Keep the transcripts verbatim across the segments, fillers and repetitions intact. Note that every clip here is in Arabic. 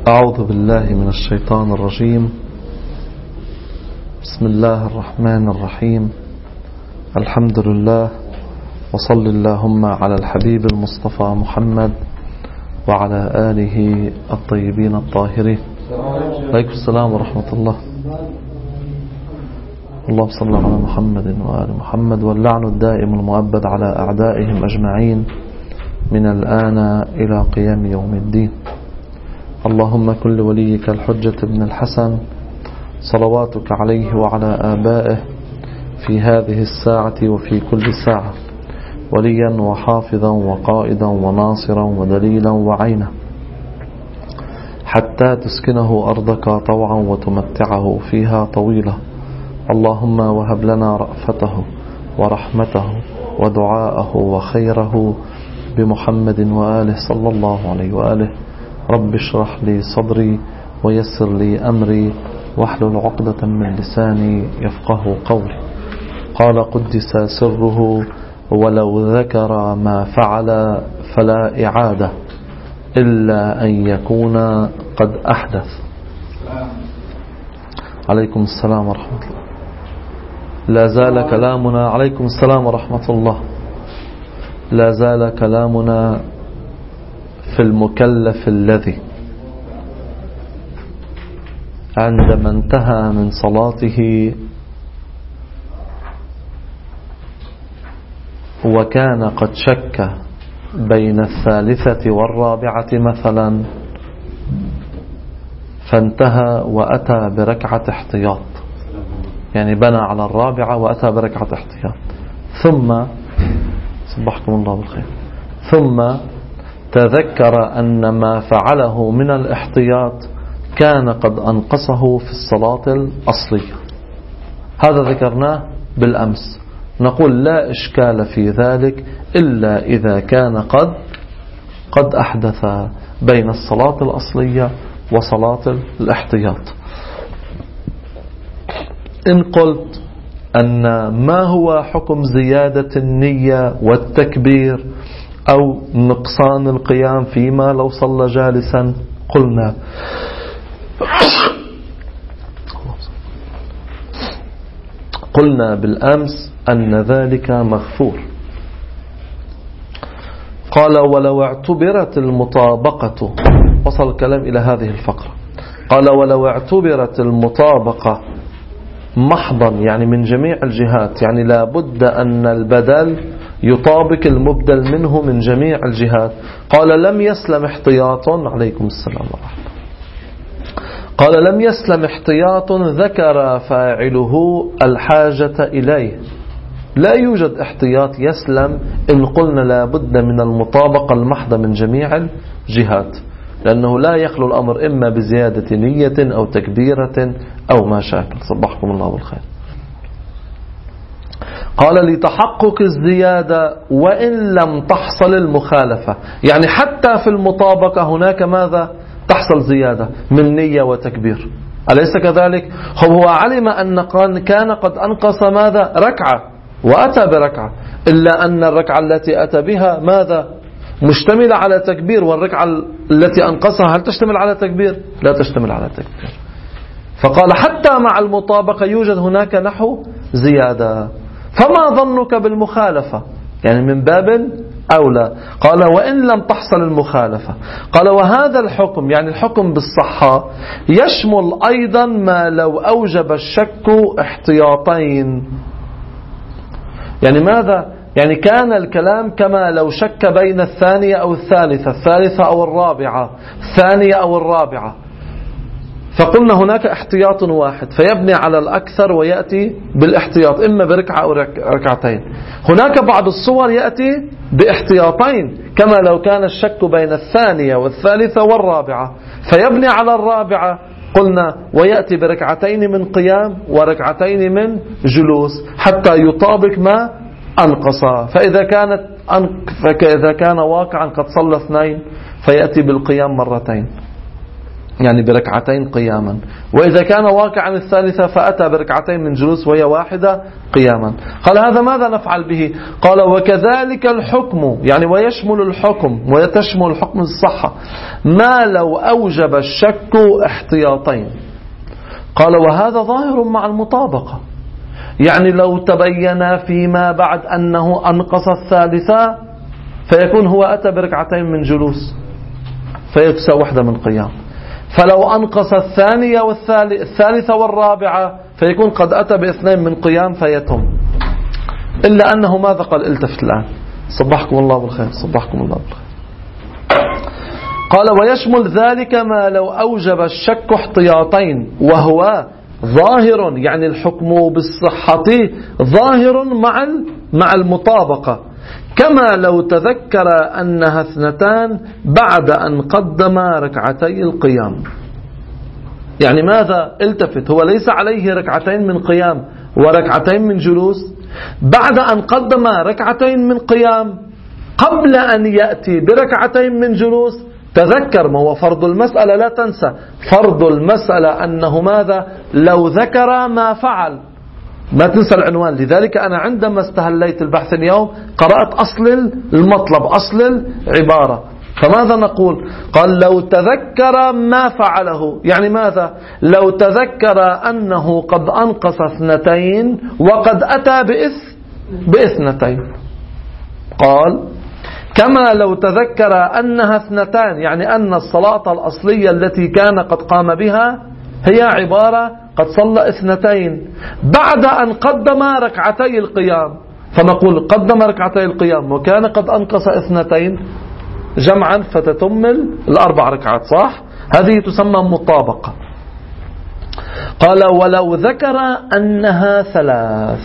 أعوذ بالله من الشيطان الرجيم. بسم الله الرحمن الرحيم. الحمد لله، وصل اللهم على الحبيب المصطفى محمد وعلى آله الطيبين الطاهرين. عليكم السلام ورحمة الله. اللهم صل على محمد وآل محمد، واللعن الدائم المؤبد على أعدائهم أجمعين من الآن إلى قيام يوم الدين. اللهم كن لوليك الحجة ابن الحسن صلواتك عليه وعلى آبائه في هذه الساعة وفي كل ساعة وليا وحافظا وقائدا وناصرا ودليلا وعينا، حتى تسكنه أرضك طوعا وتمتعه فيها طويلا. اللهم وهب لنا رأفته ورحمته ودعاءه وخيره بمحمد وآله صلى الله عليه وآله. رب اشرح لي صدري ويسر لي أمري واحلل عقدة من لساني يفقه قولي. قال قدس سره: ولو ذكر ما فعل فلا إعادة إلا أن يكون قد أحدث. عليكم السلام ورحمة الله. لا زال كلامنا عليكم السلام ورحمة الله لا زال كلامنا في المكلف الذي عندما انتهى من صلاته وكان قد شك بين الثالثة والرابعة مثلا، فانتهى وأتى بركعة احتياط، يعني بنى على الرابعة وأتى بركعة احتياط، ثم صبحكم الله بالخير ثم تذكر أن ما فعله من الاحتياط كان قد أنقصه في الصلاة الأصلية. هذا ذكرناه بالأمس. نقول لا إشكال في ذلك إلا إذا كان قد قد أحدث بين الصلاة الأصلية وصلاة الاحتياط. إن قلت أن ما هو حكم زيادة النية والتكبير أو نقصان القيام فيما لو صلى جالسا، قلنا قلنا بالأمس أن ذلك مغفور. قال: ولو اعتبرت المطابقة، وصل الكلام إلى هذه الفقرة، قال: ولو اعتبرت المطابقة محضا، يعني من جميع الجهات، يعني لا بد أن البدل يطابق المبدل منه من جميع الجهات. قال: لم يسلم احتياط. عليكم السلام ورحمة الله. قال: لم يسلم احتياط ذكر فاعله الحاجة إليه. لا يوجد احتياط يسلم إن قلنا لا بد من المطابقة المحضة من جميع الجهات، لأنه لا يخلو الأمر إما بزيادة نية أو تكبيرة أو ما شاكل. صبحكم الله بالخير. قال: لتحقق الزيادة وإن لم تحصل المخالفة، يعني حتى في المطابقة هناك ماذا تحصل زيادة من نية وتكبير، أليس كذلك؟ هو علم أن كان قد أنقص ماذا ركعة وأتى بركعة، إلا أن الركعة التي أتى بها ماذا مشتملة على تكبير، والركعة التي أنقصها هل تشتمل على تكبير؟ لا تشتمل على تكبير. فقال حتى مع المطابقة يوجد هناك نحو زيادة، فما ظنك بالمخالفة؟ يعني من باب أولى. قال: وإن لم تحصل المخالفة. قال: وهذا الحكم، يعني الحكم بالصحة، يشمل أيضا ما لو أوجب الشك احتياطين. يعني ماذا؟ يعني كان الكلام كما لو شك بين الثانية أو الثالثة، الثالثة أو الرابعة، الثانية أو الرابعة، فقلنا هناك احتياط واحد فيبني على الأكثر ويأتي بالاحتياط إما بركعة أو ركعتين. هناك بعض الصور يأتي باحتياطين، كما لو كان الشك بين الثانية والثالثة والرابعة فيبني على الرابعة، قلنا ويأتي بركعتين من قيام وركعتين من جلوس حتى يطابق ما أنقص. فإذا كانت فإذا كان واقعا قد صلى اثنين فيأتي بالقيام مرتين. يعني بركعتين قياما. وإذا كان واقعا الثالثة فأتى بركعتين من جلوس وهي واحدة قياما. قال هذا ماذا نفعل به؟ قال وكذلك الحكم، يعني ويشمل الحكم ويتشمل حكم الصحة ما لو أوجب الشك احتياطين. قال وهذا ظاهر مع المطابقة، يعني لو تبين فيما بعد أنه أنقص الثالثة فيكون هو أتى بركعتين من جلوس فيكسى واحدة من قيام، فلو أنقص الثانية والثالثة والرابعة فيكون قد أتى باثنين من قيام فيتم. إلا أنه ماذا قال؟ التفت الآن، صبحكم الله بالخير، صبحكم الله بالخير. قال ويشمل ذلك ما لو أوجب الشك احتياطين، وهو ظاهر، يعني الحكم بالصحة ظاهر مع مع المطابقة، كما لو تذكر أنها اثنتان بعد أن قدم ركعتي القيام. يعني ماذا؟ التفت، هو ليس عليه ركعتين من قيام وركعتين من جلوس، بعد أن قدم ركعتين من قيام قبل أن يأتي بركعتين من جلوس تذكر. ما هو فرض المسألة، لا تنسى فرض المسألة أنه ماذا؟ لو ذكر ما فعل، ما تنسى العنوان. لذلك أنا عندما استهليت البحث اليوم قرأت أصل المطلب، أصل العبارة. فماذا نقول؟ قال لو تذكر ما فعله، يعني ماذا؟ لو تذكر أنه قد أنقص اثنتين وقد أتى بإث بإثنتين. قال كما لو تذكر أنها اثنتان، يعني أن الصلاة الأصلية التي كان قد قام بها هي عبارة قد صلى اثنتين بعد أن قدم ركعتي القيام، فنقول قدم ركعتي القيام وكان قد أنقص اثنتين جمعا فتتم الأربع ركعات، صح؟ هذه تسمى مطابقة. قال ولو ذكر أنها ثلاث.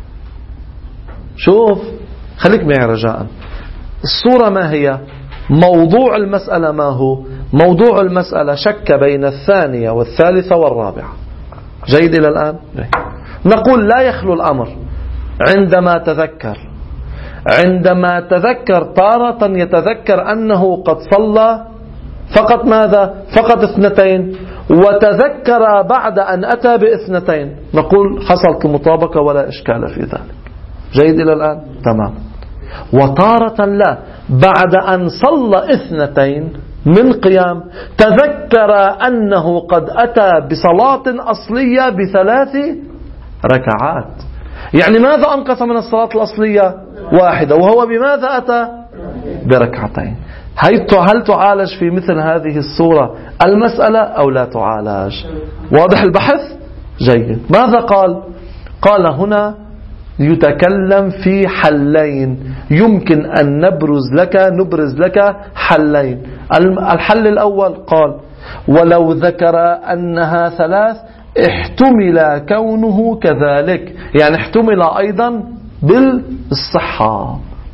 شوف، خليك معي رجاء، الصورة ما هي؟ موضوع المسألة ما هو؟ موضوع المسألة شك بين الثانية والثالثة والرابعة. جيد إلى الآن؟ نقول لا يخلو الأمر عندما تذكر عندما تذكر تارة يتذكر أنه قد صلى فقط ماذا؟ فقط اثنتين، وتذكر بعد أن أتى باثنتين، نقول حصلت المطابقة ولا إشكال في ذلك. جيد إلى الآن؟ تمام. وتارة لا، بعد أن صلى اثنتين من قيام تذكر أنه قد أتى بصلاة أصلية بثلاث ركعات، يعني ماذا أنقص من الصلاة الأصلية؟ واحدة، وهو بماذا أتى؟ بركعتين. هل تعالج في مثل هذه الصورة المسألة أو لا تعالج؟ واضح البحث؟ جيد. ماذا قال؟ قال هنا يتكلم في حلين، يمكن أن نبرز لك نبرز لك حلين. الحل الأول قال ولو ذكر أنها ثلاث احتمل كونه كذلك، يعني احتمل أيضا بالصحة.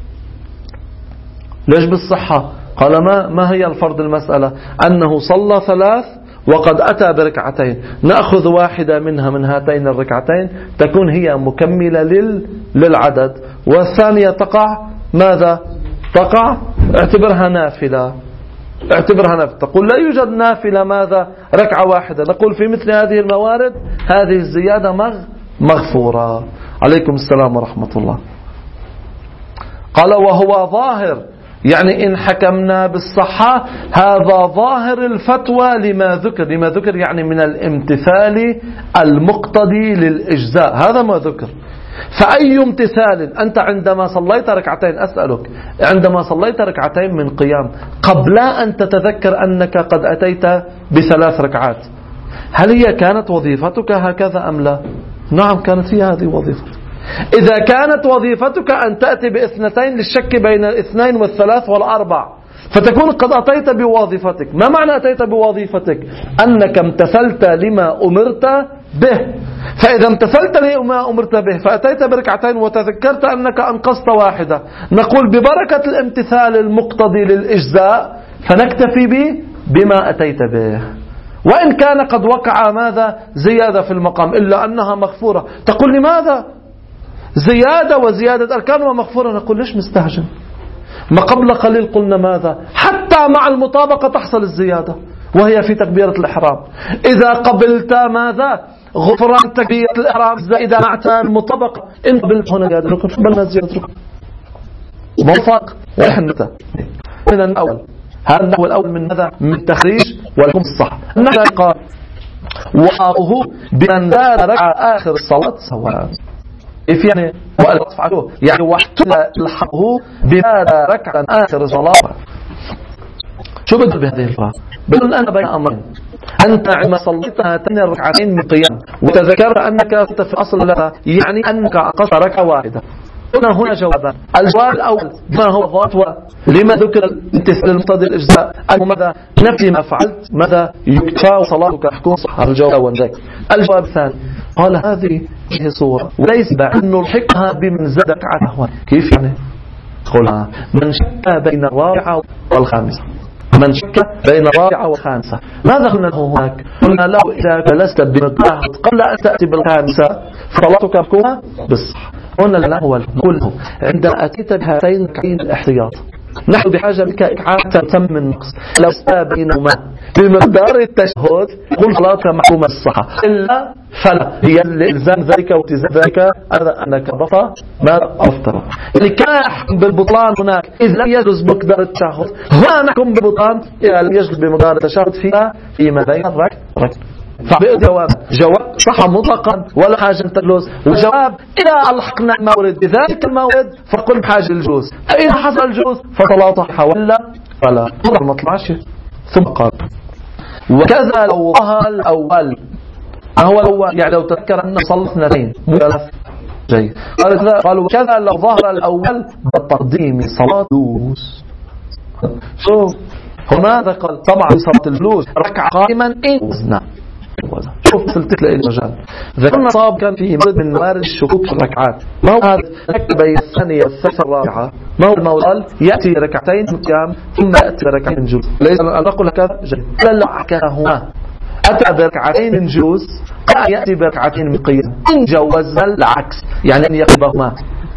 ليش بالصحة؟ قال ما ما هي الفرض المسألة؟ أنه صلى ثلاث وقد أتى بركعتين، نأخذ واحدة منها من هاتين الركعتين تكون هي مكملة لل للعدد، والثانية تقع ماذا؟ تقع اعتبرها نافلة، اعتبرها نافلة. تقول لا يوجد نافلة ماذا؟ ركعة واحدة. نقول في مثل هذه الموارد هذه الزيادة مغ مغفورة. عليكم السلام ورحمة الله. قال وهو ظاهر، يعني إن حكمنا بالصحة هذا ظاهر الفتوى لما ذكر. لما ذكر يعني من الامتثال المقتضي للإجزاء، هذا ما ذكر. فأي امتثال أنت عندما صليت ركعتين، أسألك عندما صليت ركعتين من قيام قبل أن تتذكر أنك قد أتيت بثلاث ركعات، هل هي كانت وظيفتك هكذا أم لا؟ نعم كانت هي هذه وظيفتك. إذا كانت وظيفتك أن تأتي باثنتين للشك بين الاثنين والثلاث والأربع فتكون قد أتيت بوظيفتك. ما معنى أتيت بوظيفتك؟ أنك امتثلت لما أمرت به. فإذا امتثلت لما أمرت به فأتيت بركعتين وتذكرت أنك أنقصت واحدة، نقول ببركة الامتثال المقتضي للإجزاء فنكتفي به بما أتيت به، وإن كان قد وقع ماذا؟ زيادة في المقام، إلا أنها مغفورة. تقول لماذا؟ زيادة وزيادة أركان ومغفورة. نقول ليش مستهجن؟ ما قبل قليل قلنا ماذا؟ حتى مع المطابقة تحصل الزيادة، وهي في تكبيرة الإحرام. إذا قبلت ماذا؟ غفران تكبيرة الإحرام زائدة مع تمام المطابقة. إن قبلت هنا زيادة ركن قبلنا زيادة ركن موفق. وإحنا من الأول هذا النحو الأول من ماذا؟ من تخريج والحكم الصح. النحو قال وهو بمن زاد ركعة آخر الصلاة سواء. كيف يعني؟ يعني واحتل الحقه بماذا ركعة آخر الصلاة. شو بدل بهذه الفرق؟ بدل أنا بين أمرين. أنت عندما صليت هاتين الركعتين من قيام وتذكر أنك في أصل لها يعني أنك أقصت ركعة واحدة. هنا هنا جوابان. الجواب الأول ما هو ضابط لما ذكر الامتثال المقتضي الإجزاء أنه ماذا نفي ما فعلت ماذا يكفى وصلاتك تكون صح. الجواب الأول ذاك. الجواب الثاني قال هذه صورة وليس بعد أنه الحقها بمن زاد ركعة. كيف يعني؟ قولها من شك بين الرابعة والخامسة. من شك بين الرابعة والخامسة ماذا قلنا له هناك؟ قلنا له إذا جلست بمقدار قبل أن تأتي بالخامسة فصلاتك تكون بالصح. قلنا له هو كله عندما أتيت بهاتين الركعتين الاحتياط نحن بحاجة بك إكعاد تم النقص. لو استوى بينهما بمقدار التشهد قل صلاتك محكومة الصحة إلا فلا هي الإلزام ذلك والتزام ذلك أنك ضفى ما أفطر. يعني كان يحكم بالبطلان هناك إذ لم يجلس بمقدار التشهد هنا نحكم بالبطلان إذا لم يجلس بمقدار التشهد فيما فيما بين الركن ركن. فجواب جواب صح مطلقا ولا حاجة أن تجلس. وجواب إذا ألحقنا المورد بذلك المورد فقل بحاجة الجلوس. إذا حصل الجلوس فصلاته ولا فلا طبعا ما طلعش. ثم قال وكذا لو ظهر الأول هو الأول يعني لو تذكر أن صلى اثنتين مكلف جيد. قال وكذا لو ظهر الأول بتقديم صلاة الجلوس. شوف هنا قال طبعا صلاة الجلوس ركعة قائما إن وزنا. شوف سلتك لإلي مجال ذكرنا صاب كان فيه مرد من موارد الشكوك في الركعات. ما هو هذا ركبة الثانية الثالثة الرابعة ما هو الموضوع يأتي ركعتين من قيام ثم يأتي ركعتين من جلوس. ليس أن أقول هكذا جيد. لا كهما أتى بركعتين من جلوس قد يأتي بركعتين من قيام إن جوزنا العكس يعني أن يقبهما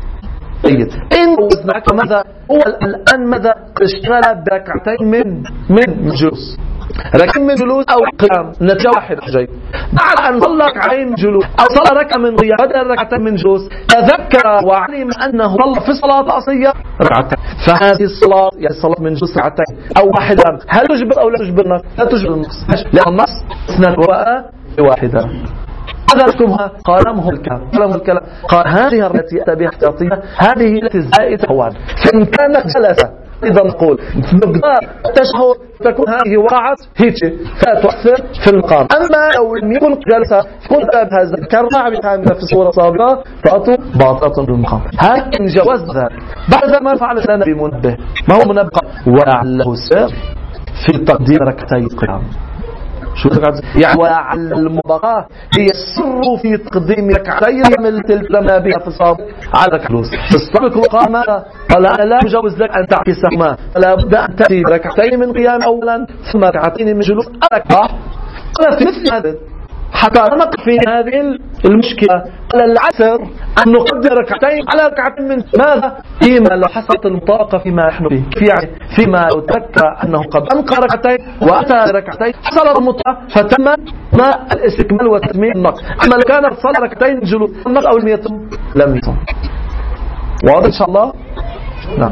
جيد. إن جوزنا ماذا هو الآن ماذا اشتغل بركعتين من من جلوس ركعتين من جلوس أو قيام نتيجة واحدة جيد. بعد أن صلى ركعتين جلوس أو صلى ركعة من قيام بدل ركعتين من جلوس تذكر وعلم أنه صلى في صلاة أصلية ركعتين فهذه الصلاة يعني الصلاة من جلوس ركعتين أو واحدة هل تجبر أو لا تجبرنا؟ لا تجبر النص لأن النص اثنان وراء واحدة. هذا لكمها قالمه الكلام قالمه الكلام قال هذه التي أتى بها احتياطية هذه التي الزائدة حوال فإن كانت جلسة إذا نقول مقدار تشهد تكون هذه وقعت هيك فتؤثر في المقام. أما لو لم يكن جلسة تكون هذا الكرة بحاملة في صورة سابقة فأتوا باطلة بالمقام. هل إن جواز ذلك بعد ما فعل لنا بمنبه ما هو منبه ولعله سر في تقديم ركعتي القيام. شو يعني وعلى المباراة هي السر في تقديم ركعتين مثل لما بها في السابق على ركعتين في السابق وقام قال أنا لا أجوز لك أن تعكسهما فلا بد أن تأتي ركعتين من قيام أولا ثم ركعتين من جلوس أركع. قال في مثل هذا حتى نقف في هذه المشكلة على العسر أن نقدر ركعتين على ركعتين من ماذا فيما لو حصلت المطابقة فيما نحن فيه يعني فيما لو تذكر أنه قد أنقى ركعتين وأتى ركعتين حصلت المطابقة فتم ما الاستكمال وتتميم النقص. أما لو كانت صلاة ركعتين جلوس النقص أو لم يتم لم يتم. واضح إن شاء الله؟ نعم.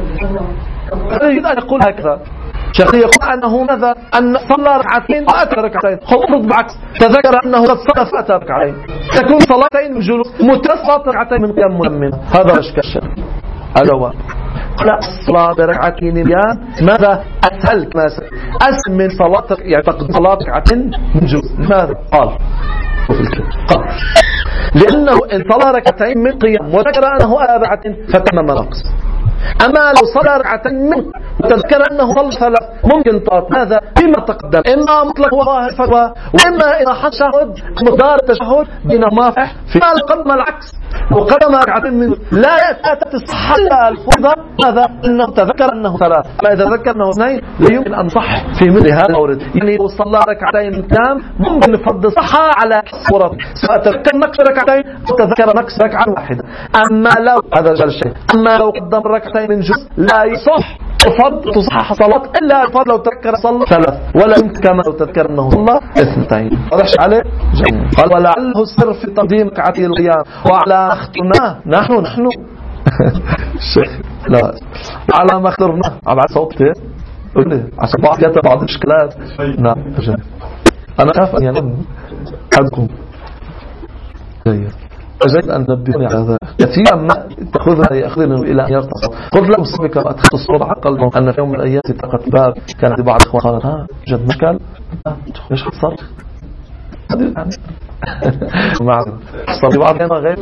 يريد أن يقول هكذا شيخي يقول أنه ماذا أن صلى ركعتين وأتى ركعتين خلط بعكس تذكر أنه قد صلى فأتى ركعتين تكون صلاتين من جلوس متصلة ركعتين من قيام مؤمنة. هذا إشكال الشيخ الجواب لا الصلاة بركعتين قيام ماذا أسهل كما أسهل من صلاة يعني تقدم صلاة ركعتين من جلوس. لماذا قال قال لأنه إن صلى ركعتين من قيام وذكر أنه أتى ركعتين فتم نقص. أما لو صلى ركعتين من وتذكر أنه صلى ثلاث ممكن طاط هذا بما تقدم إما مطلق وظاهر فتوى وإما إذا حشهد مقدار التشهد بينهما فيما قدم العكس وقدم ركعتين من لا تصح الفرض هذا أنه تذكر أنه ثلاث، ما إذا ذكر أنه اثنين لا يمكن أن صح في مثل هذا المورد. يعني لو صلى ركعتين تام ممكن الفرض صح على صورة، سواء تذكر نقص ركعتين أو تذكر نقص ركعة واحدة. أما لو هذا الشيء، أما لو قدم ركعتين من جزء لا يصح الفرض تصحح صلاة إلا الفرض لو تذكر صلى ثلاث، ولا يمكن كما لو تذكر أنه صلى اثنتين. واضح عليه؟ جميل. قال ولعله السر في تقديم ركعتي القيام وعلى اخترناه نحن نحن الشيخ لا على ما اخترناه على صوتي قل لي عشان بعض كتب بعض الاشكالات. نعم جميل. أنا خاف أن ينام أحدكم. جيد أجل أن نبهني على ذلك. كثيرا ما تأخذنا يأخذنا إلى أن يرتصد. قلت لهم سبك أدخلت الصورة على قلبهم أن في يوم من الأيام تقت باب كان عندي بعض إخوان قال ها جد مشكل ليش حصل هذه يعني معنا حصل بعض هنا غير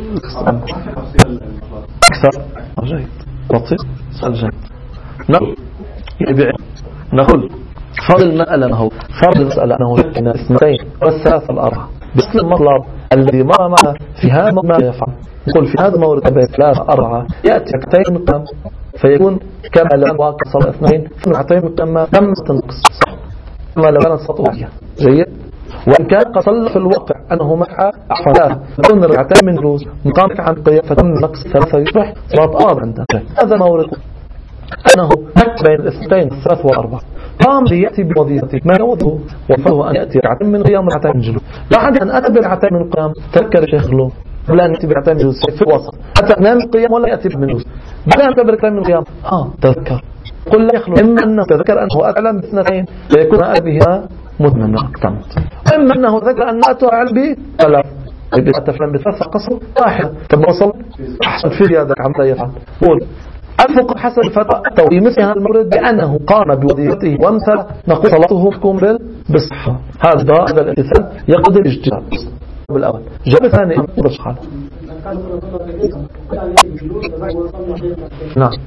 أكثر جيد بطيء سأل جيد نقول يبيع نقول فرض المسألة أنه فرض المسألة أنه لكن اثنتين والثلاثة الأربعة بس المطلب الذي مر معه في هذا ما يفعل. نقول في هذا المورد بين ثلاثة أربعة يأتي ركعتين قام فيكون كما لو واقع صلاة اثنين في ركعتين قام كم تنقص صح كما لو كانت سطوية. جيد. وإن كان قصل في الواقع أنه مكعة عفوا يكون ركعتين من جلوس مقام عن قيام فتم نقص ثلاثة يصبح صلاة أربعة عنده. هذا مورد أنه نك بين الاثنتين الثلاث والأربعة قام ليأتي بوظيفته ما يوضه وفهو أن يأتي ركعتين من قيام ركعتين من جلوس. لا حد أن أتى بركعتين من القيام تذكر الشيخ له ولا أن يأتي بركعتين من جلوس في الوسط أتى من القيام ولا يأتي من جلوس بلا أن أتى بركعتين من القيام آه تذكر قل لا يخلو إما أنه تذكر أنه أعلم باثنتين فيكون أبيها مدمن اكتمت، إما أنه ذكر أن أتى أعلم به ثلاث أتفلم بثلاثة قصر واحد تبوصل أحسن في هذا عمل يفعل. قول الفقه حسب الفتوى في مثل هذا المورد بأنه قام بوظيفته وامثل نقول صلاته تكون بالصحة. هذا هذا الامتثال يقضي الاجتهاد بالأول. جاب ثاني أمر الصحة. نعم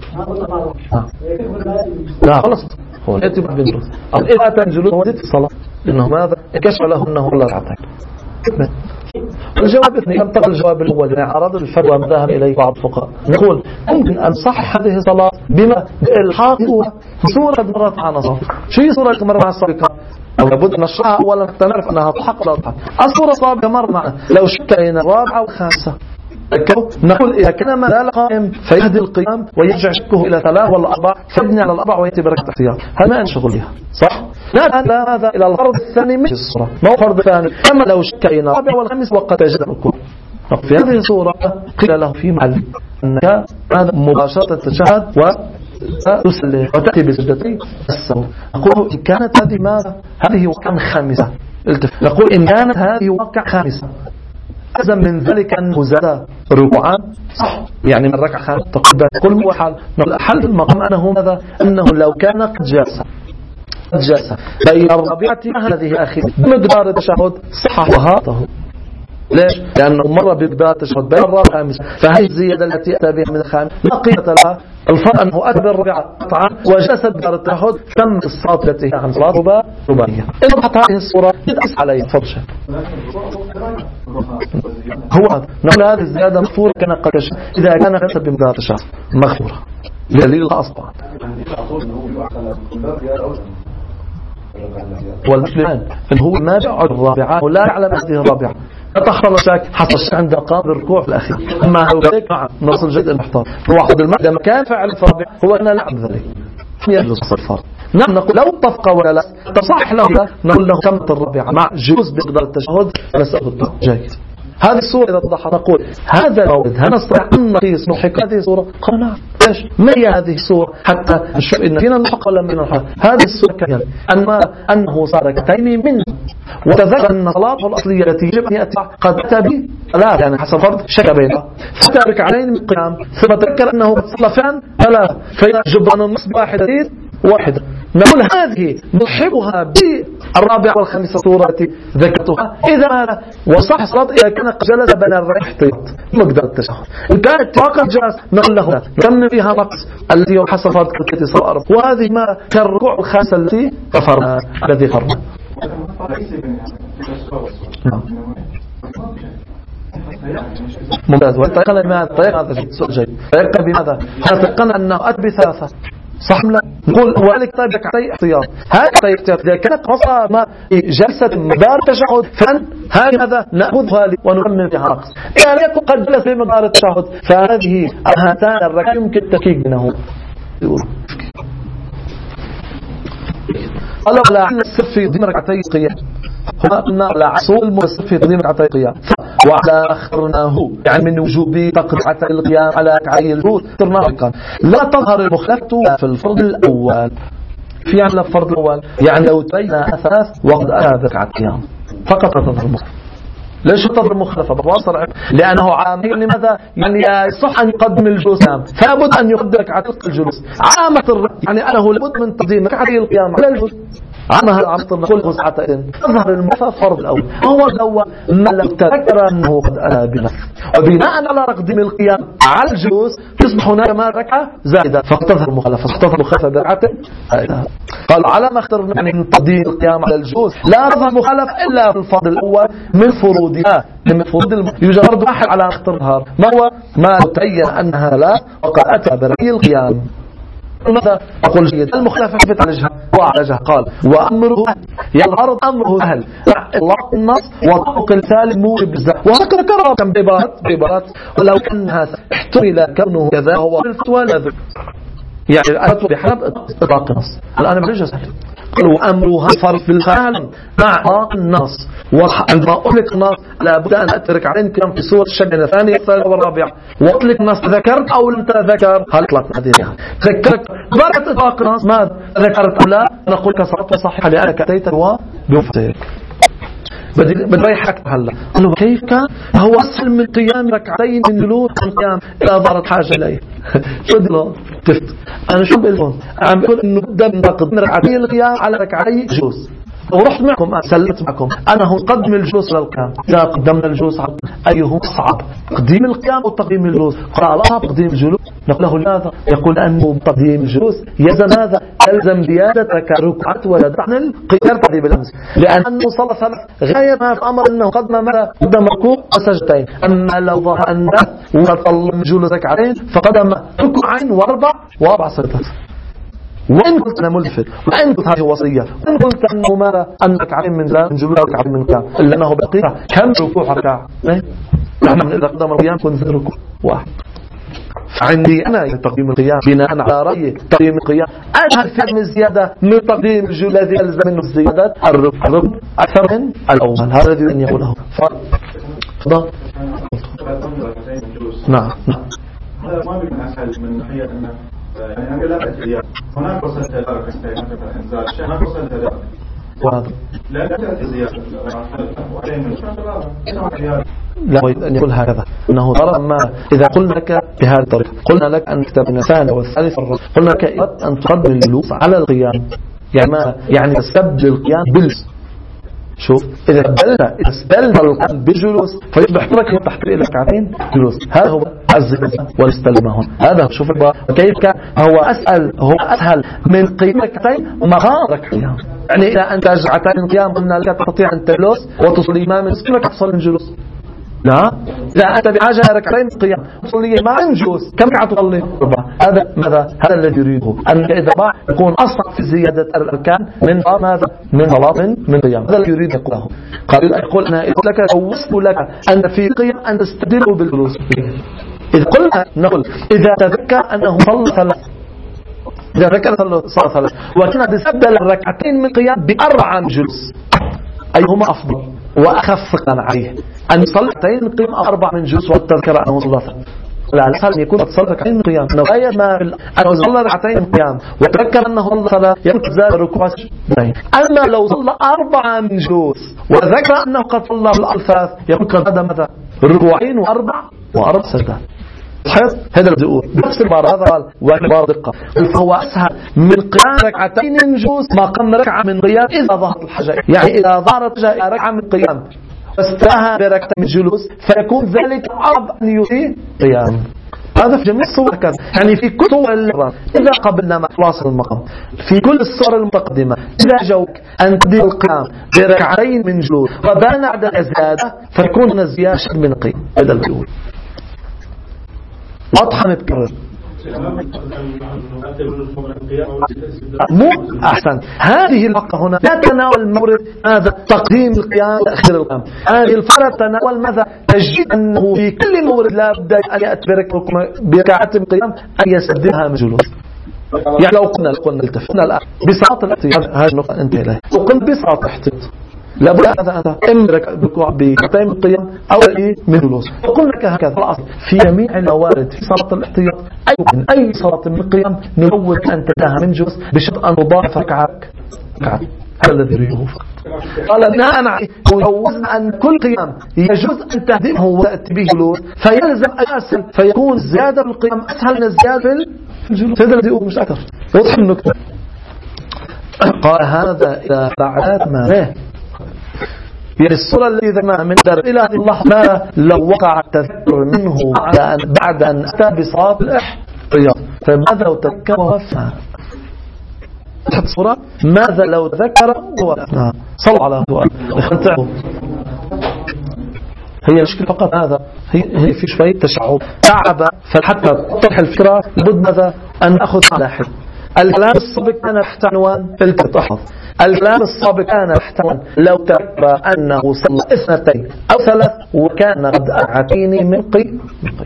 لا خلص هو يأتي بعد الجلوس. إذا أتى الجلوس هو في الصلاة إنه ماذا كشف له أنه الله العطاء. الجواب اثنين انتقل الجواب الأول يعني عرض الفتوى مذهب إليه بعض الفقهاء. نقول ممكن أن صح هذه الصلاة بما الحاق صورة مرت مع نصر. شيء صورة مرت مع السابقة أو لابد أن نشرحها أولا حتى نعرف أنها تحق ولا تحق. الصورة السابقة مر معنا لو شكينا الرابعة والخامسة نقول إذا كان ما زال قائم فيهدي القيام ويرجع شكه إلى ثلاث ولا أربع فيبني على الأربع ويأتي بركة احتياط. هذا ما نشغل بها صح؟ لا هذا إلى الفرض الثاني مش الصورة ما هو فرض ثاني. أما لو شكينا الرابع والخامس وقد تجد الركوع في هذه الصورة قيل له في معلم أنك هذا مباشرة تشهد وتسلم وتأتي بسجدتين السهو. نقول إن كانت هذه ماذا؟ هذه واقع خامسة. نقول إن كانت هذه واقع خامسة أعظم من ذلك أنه زاد ركوعا صح يعني من ركعة خامسة تقول كل حال حل المقام أنه ماذا؟ أنه لو كان قد جلس قد جلس بين الرابعة هذه أخي بمقدار التشهد صححه. ليش؟ لأنه مرة بمقدار التشهد بين الرابعة والخامسة فهي الزيادة التي أتى بها من الخامسة لا قيمة لها. الفرق أنه أتى بالرابعة قطعا وجلس بمقدار التشهد تم الصلاة التي هي عن صلاة رباعية. إذا وضحت هذه الصورة يدعس عليها فرشة هو نقول هذه الزيادة مغفورة كان قدش إذا كان غسل بمقدار التشهد مغفورة دليل أصلا. والمسلمان إن هو ما يعد الرابعة ولا يعلم هذه الرابعة تخلى شك حصل عند قام بالركوع في الأخير. أما هو ذلك مع نص الجد المحتار واحد المادة مكان فعل الرابع هو أن لا عبد ذلك يجلس الصفار. نعم نقول لو اتفق ولا لا تصح له نقول له كمت الرابعة مع جوز بقدر التشهد نسأل جيد. هذه الصورة إذا توضح نقول هذا المورد هل نستطيع أن نقيس نحق هذه الصورة؟ قال نعم. ليش؟ ما هي هذه الصورة حتى نشوف إن فينا نحق ولا من الحق. هذه الصورة كان أما أنه صار كتيم منه وتذكر أن صلاته الأصلية التي يجب أن يأتي قد أتى به ثلاث يعني حسب فرض شك بينها فترك عليهم القيام ثم تذكر أنه صلى فعلا ثلاث فيجب أن النصب واحدة واحدة. نقول هذه نحبها بالرابعة والخامسة صورة التي ذكرتها إذا ماذا وصح صلاة إذا كان جلس بين الاحتياط مقدار التشهد. إن كانت واقع جلس نقول له كم فيها نقص التي هو حسب فرض التي صار وهذه ما كالركوع الخامسة التي كفرنا الذي فرنا. ممتاز. وتيقن بماذا؟ تيقن هذا سؤال جيد. تيقن بماذا؟ تيقن أنه أتى بثلاثة صح لا؟ نقول وذلك طيب كعتي احتياط. هذه احتياط إذا كانت قصة ما جلسة مدار التشهد فان هذا نأخذها ونكمل بها رقص. إذا لم يكن قد جلس بمدار التشهد فهذه هاتان الركعتين يمكن التفكيك بينهما. قالوا لا السر في ضمن ركعتي القيام هنا قلنا لا عصول المسر في ضمن ركعتي القيام وعلى أخرناه يعني من وجوب تقرعة القيام على ركعتي الجود ترناقا لا تظهر المخالفة في الفرض الأول. في على الفرض الأول يعني لو تبين أثاث وقد أخذ ركعة القيام فقط تظهر المخالفة. ليش تظهر المخالفة؟ بواصل لأنه عام يعني ماذا؟ يعني يصح أن يقدم الجلوس فلابد أن يقدم ركعة الجلوس عامة الرد يعني أنه لابد من تقديم ركعة القيام على الجلوس عامها العمطر كل ساعتين تظهر المخالفة فرض الأول هو هو ما لم تذكر أنه قد أنا بنفسه وبناء على تقديم القيام على الجلوس تصبح هناك ما ركعة زائدة فتظهر المخالفة فتظهر المخالفة بركعة زائدة. قال على ما اخترنا يعني من تقديم القيام على الجلوس لا تظهر مخالفة إلا في الفرض الأول من فروضها من فروض الم... يوجد فرض واحد على اخترها ما هو ما تبين أنها لا وقد أتى بركعة القيام. ماذا أقول جيد المخالفة كيف تعالجها وعالجها قال وأمره يظهر أمره أهل الله النص وطبق الثالث موجب الزكاة وهكذا كرر كم بعبارات بعبارات ولو كان هذا احتمل كونه كذا هو الفتوى الذي يعني الفتوى بحسب إطلاق النص. الآن بلجأ قالوا أمرها فرض في الخالم مع إطلاق النص وعندما أطلق النص لابد أن أترك عليهم كلام في سورة الشجرة الثانية الثالثة والرابعة وأطلق النص ذكرت أو لم تذكر هل أطلق هذه ذكرت بركة إطلاق النص ما ذكرت أو لا نقول كصلاة صحيحة لأنك أتيت بوفتك بدي يحكي هلا قالوا كيف كان هو أسهل من قيام ركعتين من جلوس من قيام إذا ظهرت حاجة إليه شو بدي له تفت أنا شو بقول عم بقول إنه بدأ من تقدم ركعتين القيام على ركعتين جلوس ورحت معكم سلمت معكم أنا هو قدم الجلوس للقيام إذا قدمنا الجلوس أيهم صعب تقديم القيام أو تقديم الجلوس قال الله تقديم الجلوس نقول له لماذا يقول أنه تقديم الجلوس يلزم هذا يلزم زيادة ركعة ولا عن القيام تقديم الأمس لأنه صلى ثلاث غاية ما في أمر أنه قدم ماذا قدم ركوع وسجدتين أما لو ظهر أن وصل الجلوس ركعتين فقدم ركوعين وأربع وأربع سجدات. وإن قلت أنا ملفت وإن قلت هذه وصية وإن قلت أنه ماذا أن ركعتين من لا من جلوس ركعتين من قيام إلا أنه بقي كم ركوع ركعة نحن من إذا قدم القيام كنت ركوع واحد. فعندي أنا تقديم القيام بناء على رأيي تقديم القيام أجهل فهم الزيادة من تقديم الجلوس الذي يلزم منه الزيادات الركوع أكثر من الأول هذا الذي أن يقوله فضل نعم نعم هذا ما بيكون أسهل من ناحية أنه يعني أنا لا أتريد هناك فرصة تدارك مثلا إنزال شيء هناك فرصة تدارك وهذا لا تأتي زيادة لا أريد أن يقول هكذا أنه ترى ما إذا قلنا لك بهذه الطريقة قلنا لك أن كتاب الثاني والثالث قلنا لك أن تقدم الجلوس على القيام يعني ما يعني تستبدل القيام بالجلوس. شوف إذا بدلنا استبدلنا القيام بالجلوس فيصبح لك تحقيق ركعتين جلوس هذا هو الزيادة والاستلمة هون هذا شوف كيف كان هو أسهل هو أسهل من قيام ركعتين مقام ركعتين يعني إذا أنت ركعتين قيام قلنا لك تستطيع أن تجلس وتصلي إمام لك تحصل من جلوس لا إذا أنت بحاجة ركعتين قيام تصلي ما ينجوز كم ركعة تصلي ربع هذا ماذا هذا الذي يريده أن إذا باع يكون أصلا في زيادة الأركان من ماذا من صلاة من قيام هذا الذي يريد يقوله قال يقول أنا يقول لك وصف لك أن في قيام أن تستدله بالجلوس إذا قلنا نقول إذا تذكر أنه صلى ثلاث إذا ذكر صلى ثلاث وكان تستبدل الركعتين من قيام بأربعة من جلوس أيهما أفضل وأخف عليه أن يصلي ركعتين من قيام أربع من جلوس وتذكر أنه صلى ثلاث لا الأسهل أن يكون تصلي ركعتين من قيام غاية ما أنه صلى ركعتين من قيام وتذكر أنه صلى ثلاث يكون زاد ركوع سجدتين. أما لو صلى أربعة من جلوس وذكر أنه قد صلى الثلاث يكون قد قدم ماذا ركوعين وأربع وأربع سجدات. هذا الذي يقول بنفس العبارة هذا قال وعبارة دقة فهو أسهل من قيام ركعتين من جلوس ما قام ركعة من قيام إذا ظهرت الحاجة يعني إذا ظهرت ركعة من قيام واستراها بركعة من جلوس فيكون ذلك أصعب أن يطيع قيام هذا في جميع الصور كذا، يعني في كل صور الإحرام إذا قبلنا مع واصل المقام في كل الصور المتقدمة إذا جوك أن تدير القيام بركعتين من جلوس وبان عدد زيادة فيكون الزيادة من القيام. هذا الأول واضحة نتكرر مو أحسن. هذه الفقرة هنا لا تناول مورد هذا تقديم القيام تأخير القيام. هذه الفقرة تناول ماذا؟ تجد أنه في كل مورد لا بد أن يأتي بركعة القيام أن يسددها من جلوس. يعني لو قلنا قلنا التفنا الآن بصلاة الاحتياط هذه النقطة انتهى لها، وقلنا بصلاة الاحتياط لابد هذا هذا امرك بركعتين القيام أو من جلوس. وقلنا هكذا الأصل في جميع الموارد في صلاة الاحتياط أي أي صلاة من القيام نود أن تنتهى من جلوس بشرط أن تضاعف ركعتك. هذا الذي يريده. قال بناء عليه يجوز أن كل قيام يجوز أن تهدمه وتأتي به جلوس فيلزم أسهل فيكون الزيادة في القيام أسهل من الزيادة في الجلوس. هذا الذي مش أكثر واضح النكتة. قال هذا إلى بعد ما له يعني الصورة التي ذكرناها من در إلى هذه اللحظة لو وقع التذكر منه بعد أن بعد أن أتى بصلاة الاحتياط فماذا لو تذكر ووفى؟ الصورة ماذا لو تذكر ووفى؟ صلوا على هو هي المشكلة فقط هذا هي, هي في شوية تشعب تعب فحتى تطرح الفكرة لابد ماذا أن نأخذ على حد. الكلام السابق كان تحت عنوان التحفظ. الكلام السابق كان تحت عنوان لو تذكر أنه صلى اثنتين أو ثلاث وكان قد أعتيني من قيم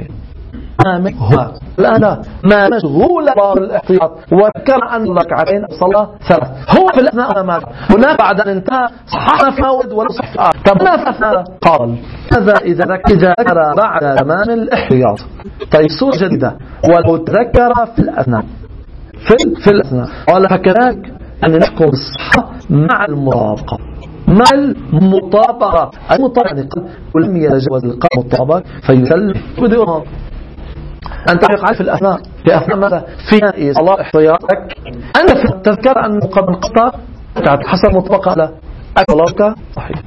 من هو الآن ما مشغول بار الاحتياط وذكر أن ركعتين صلاة ثلاث هو في الأثناء ما هنا بعد أن انتهى صحنا فاود ونصح فآر كما فأثناء قال هذا إذا ذكر بعد زمان الاحتياط. طيب سورة جديدة ولو تذكر في الأثناء في, في الأثناء قال فكذلك أن نحكم الصحة مع المطابقة مع المطابقة المطابقة ولم يتجاوز القاء المطابقة فيسلم بدون أن تحقق في الأثناء في أثناء ماذا في صلاة احتياطك أنت تذكر أن قد انقطع حسب مطابقة لا أكلك صحيح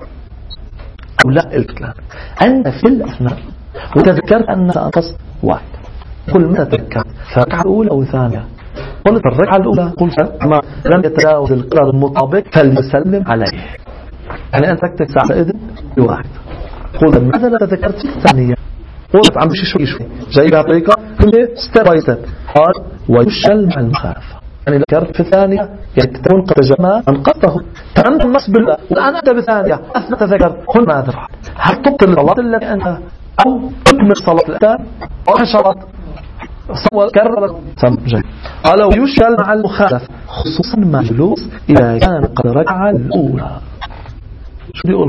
أو لا الكلام أنت في الأثناء وتذكر أن أنقص واحد كل ما تذكرت فركعة الأولى أو الثانية قلت الركعة الأولى قلت ما لم يتجاوز القدر المطابق فليسلم عليه يعني أنت تكتب ساعة إذن بواحد قلت ماذا لا تذكرت الثانية قلت عم بشي شوي شوي جاي بطريقة كله ستيب باي ستيب قال ويشل مع المخالفة يعني ذكرت في الثانية يعني تكون قد جمع أنقذته فأنت النص بالله والآن أنت بثانية أثناء تذكر قل ماذا فعل هل تبطل الصلاة التي أنت أو تكمل صلاة الأتان أو حشرات صور كرر سم جاي قالوا يشل مع المخالف خصوصا مع الجلوس إذا كان قد ركع الأولى. شو بيقول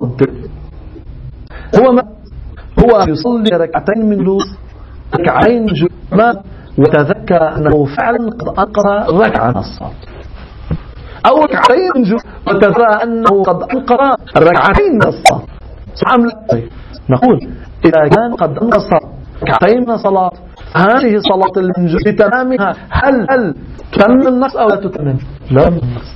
هو ما هو يصلي ركعتين من جلوس ركعتين جمع وتذكر أنه فعلا قد أنقر ركعة الصلاة أو ركعتين من جلوس وتذكر أنه قد أنقر ركعتين من الصلاة سبحان الله. نقول إذا كان قد أنقر ركعتين من الصلاة هذه صلاة المنجو بتمامها هل هل تتمم النص أو لا تتمم؟ لا تتمم النص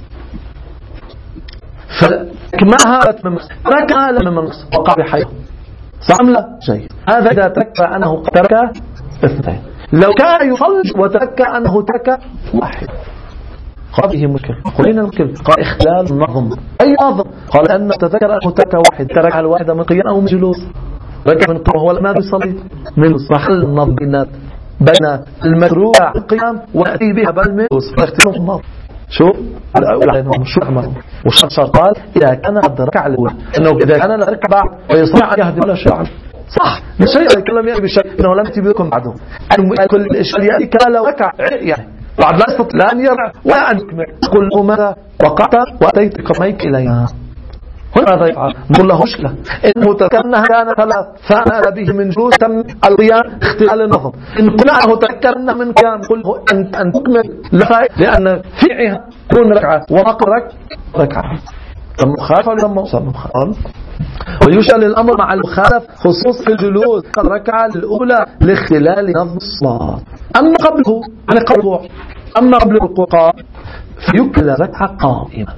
فكماها لا تتمم النص ركعة لا تتمم النص وقع بحيث صعم لا شيء. هذا إذا ترك أنه ترك اثنتين لو كان يصلي وترك أنه ترك واحد هذه مشكلة. قلنا المشكلة قال إخلال النظم أي نظم قال أنه تذكر أنه ترك واحد ترك على الواحدة من قيام أو من جلوس ركع من قوة هو ما بيصلي من صحل النظم بين بين المشروع القيام وأتي بها بالمجلوس فاختلف النظم. شوف شو عمل وشرط قال إذا كان قد ركع الأولى إنه إذا كان ركع بعد ويصنع يهدي ولا شيء صح مش شيء الكلام يعني بشيء إنه لم يأتي بكم بعده كل الأشياء يأتي كان لو ركع يعني بعد لا يستطيع أن يرع ولا أن يكمل قل له ماذا وقعت وأتيت قميك إليها هنا ماذا يفعل؟ نقول له مشكلة إنه تذكرنها كان ثلاث فأنا به من جوز تم القيام اختلال النظم إن قلناه تذكرنا من قيام قل له أن, أن تكمل لأن فيها تكون ركعة ونقرك ركعة لما مخالف ولا لما أصاب مخالف ويشأل الأمر مع المخالف خصوص في الجلوس قد ركعة الأولى لاختلال نظم الصلاة أما قبله يعني قبله أما قبل الركوع فيكل ركعة قائمة